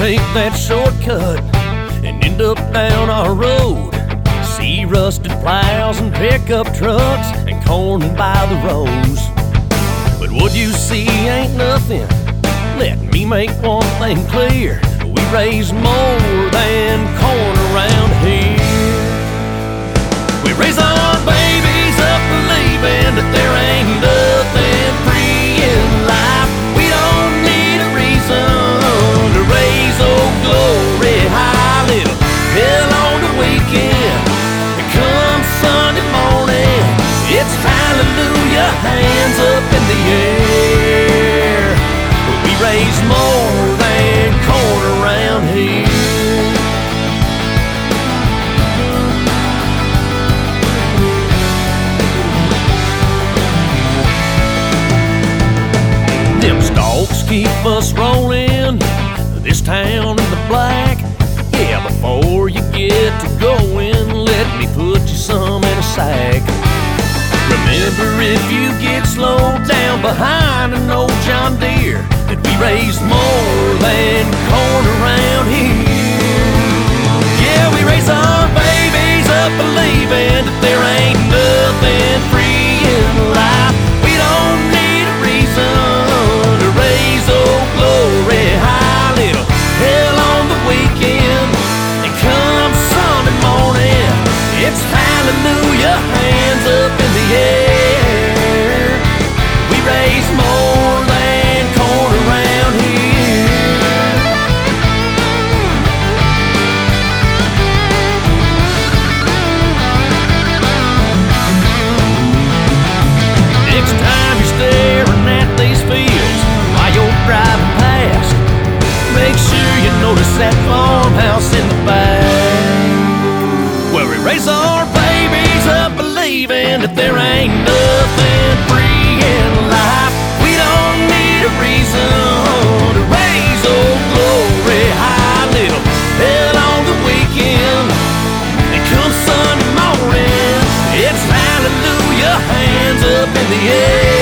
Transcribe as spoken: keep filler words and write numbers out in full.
take that shortcut and end up down our road. See rusted plows and pickup trucks and corn by the rows. But what you see ain't nothing. Let me make one thing clear. We raise more than corn around here. We raise our babies up believing that there ain't nothing free in life. We don't need a reason to raise old glory high. Little hell on the weekend, it comes Sunday morning, it's hallelujah, hands up in the air. We raise more than corn around here. Them stalks keep us rolling, this town in the black. Yeah, before you get to going, let me put you some in a sack. Remember, if you get slowed down behind an old John Deere, that we raise more than corn around here. Yeah, we raise our babies up believing that there ain't nothing free in life. We don't need a reason to raise old glory high. Little hell on the weekend, and come Sunday morning, it's hallelujah, hands up in the air. We raise more than corn around here. Next time you're staring at these fields while you're driving past, make sure you notice that farmhouse in the back, where we raise our babies up believing that there ain't nothing free in life. We don't need a reason to raise old glory high. Little hell on the weekend, and come Sunday morning, it's hallelujah, hands up in the air.